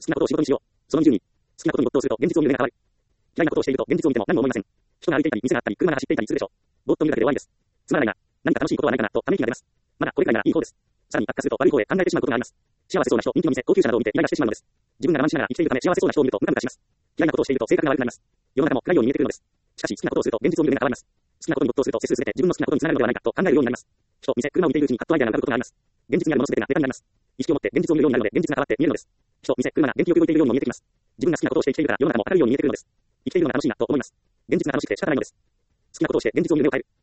きなことを仕事にしよう。その20に、好きなことに没頭すると現実を見る目が変わる。嫌いなことをしていると現実を見ても何も思いません。人が歩いていたり、店があったり、車が走っていたりするでしょう。ぼーっと見るだけで終わりです。つまらないな。何か楽しいことはないかなとため息が出ます。まだこれくらいならいい方です。さらに悪化すると悪い方へ考えてしまうことがあります。幸せそうな人、人気の店、高級車などを見てイライラしてしまうのです。自分が我慢しながら生きているため幸せそうな人を見るとムカムカします。嫌いなことをしていると性格が悪くなります。世の中も暗いように見えてくるのです。しかし好きなことをすると現実を見る目が変わります。好きなことに没頭すると背筋すべて自分の好きなことにつながるのではないかと考えるようになります。人、店、車を見ているうちにパッとアイデアが浮かぶことがあります。現実にあるものすべてがネタになります。意識を持って現実を見るようになるので現実が変わって見えるのです。人、店、車が元気よく動いているようにも見えてきます。自分が好きなことをして生きているから世の中も明るいように見えてくるのです。生きているのが楽しいなと思います。現実が楽しくて仕方ないのです。好きなことをして現実を見る目を変える。